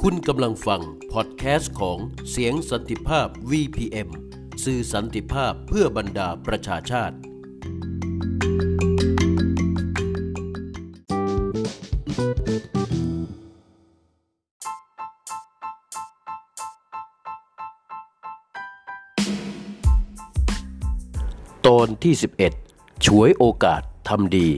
คุณกำลังฟังพอดแคสต์ของเสียงสันติภาพ VPM สื่อสันติภาพเพื่อบรรดาประชาชาติตอนที่11ฉวยโอกาสทำดี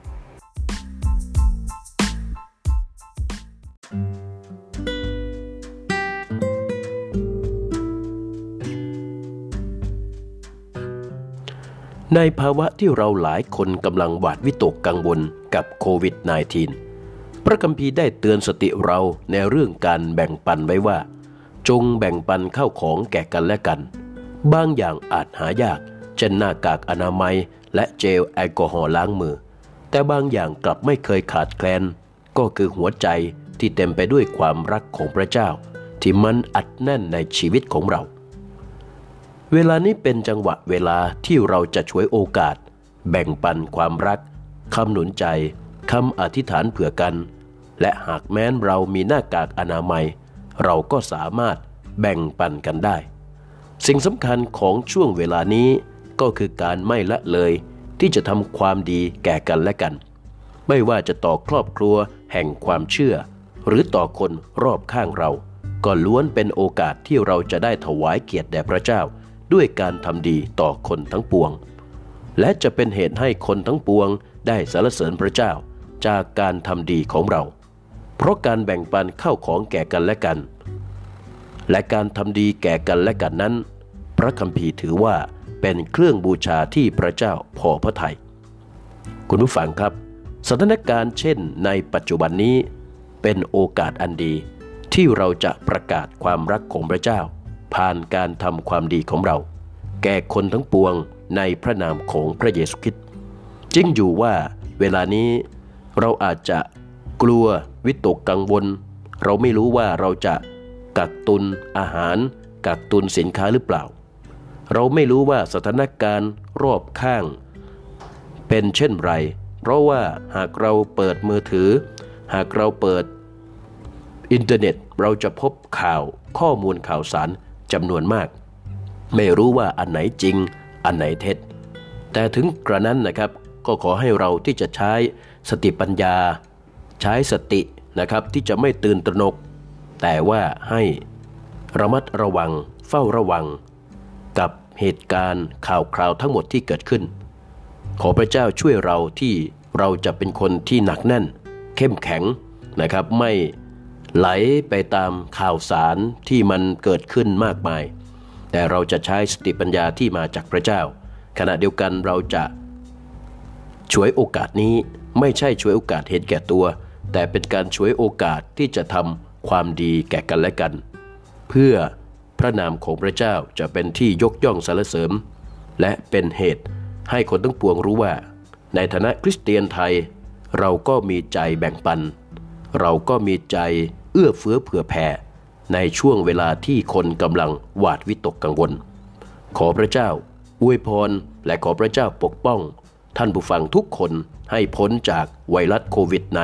ในภาวะที่เราหลายคนกำลังหวาดวิตกกังวลกับโควิด -19 พระคัมภีร์ได้เตือนสติเราในเรื่องการแบ่งปันไว้ว่าจงแบ่งปันข้าวของแก่กันและกันบางอย่างอาจหายากเช่นหน้ากากอนามัยและเจลแอลกอฮอล์ล้างมือแต่บางอย่างกลับไม่เคยขาดแคลนก็คือหัวใจที่เต็มไปด้วยความรักของพระเจ้าที่มันอัดแน่นในชีวิตของเราเวลานี้เป็นจังหวะเวลาที่เราจะฉวยโอกาสแบ่งปันความรักคำหนุนใจคำอธิษฐานเผื่อกันและหากแม้นเรามีหน้ากากอนามัยเราก็สามารถแบ่งปันกันได้สิ่งสำคัญของช่วงเวลานี้ก็คือการไม่ละเลยที่จะทำความดีแก่กันและกันไม่ว่าจะต่อครอบครัวแห่งความเชื่อหรือต่อคนรอบข้างเราก็ล้วนเป็นโอกาสที่เราจะได้ถวายเกียรติแด่พระเจ้าด้วยการทำดีต่อคนทั้งปวงและจะเป็นเหตุให้คนทั้งปวงได้สรรเสริญพระเจ้าจากการทำดีของเราเพราะการแบ่งปันข้าวของแก่กันและกันและการทำดีแก่กันและกันนั้นพระคัมภีร์ถือว่าเป็นเครื่องบูชาที่พระเจ้าพอพระทัยคุณผู้ฟังครับสถานการณ์เช่นในปัจจุบันนี้เป็นโอกาสอันดีที่เราจะประกาศความรักของพระเจ้าผ่านการทำความดีของเราแก่คนทั้งปวงในพระนามของพระเยซูคริสต์จริงอยู่ว่าเวลานี้เราอาจจะกลัววิตกกังวลเราไม่รู้ว่าเราจะกักตุนอาหารกักตุนสินค้าหรือเปล่าเราไม่รู้ว่าสถานการณ์รอบข้างเป็นเช่นไรเพราะว่าหากเราเปิดมือถือหากเราเปิดอินเทอร์เน็ตเราจะพบข่าวข้อมูลข่าวสารจำนวนมากไม่รู้ว่าอันไหนจริงอันไหนเท็จแต่ถึงกระนั้นนะครับก็ขอให้เราที่จะใช้สติปัญญาใช้สตินะครับที่จะไม่ตื่นตระหนกแต่ว่าให้ระมัดระวังเฝ้าระวังกับเหตุการณ์ข่าวคราวทั้งหมดที่เกิดขึ้นขอพระเจ้าช่วยเราที่เราจะเป็นคนที่หนักแน่นเข้มแข็งนะครับไม่ไหลไปตามข่าวสารที่มันเกิดขึ้นมากมายแต่เราจะใช้สติปัญญาที่มาจากพระเจ้าขณะเดียวกันเราจะฉวยโอกาสนี้ไม่ใช่ฉวยโอกาสเห็นแก่ตัวแต่เป็นการฉวยโอกาสที่จะทำความดีแก่กันและกันเพื่อพระนามของพระเจ้าจะเป็นที่ยกย่องสรรเสริญและเป็นเหตุให้คนทั้งปวงรู้ว่าในฐานะคริสเตียนไทยเราก็มีใจแบ่งปันเราก็มีใจเอื้อเฟื้อเผื่อแผ่ในช่วงเวลาที่คนกำลังหวาดวิตกกังวลขอพระเจ้าอวยพรและขอพระเจ้าปกป้องท่านผู้ฟังทุกคนให้พ้นจากไวรัสโควิด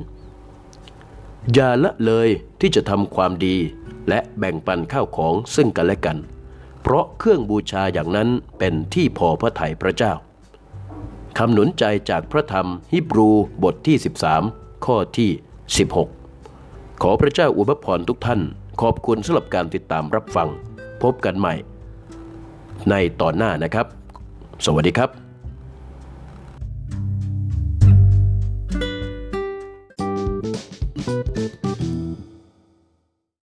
-19 อย่าละเลยที่จะทำความดีและแบ่งปันข้าวของซึ่งกันและกันเพราะเครื่องบูชาอย่างนั้นเป็นที่พอพระทัยพระเจ้าคำหนุนใจจากพระธรรมฮีบรูบทที่13ข้อที่16ขอพระเจ้าอวยพรทุกท่านขอบคุณสำหรับการติดตามรับฟังพบกันใหม่ในตอนหน้านะครับสวัสดีครับ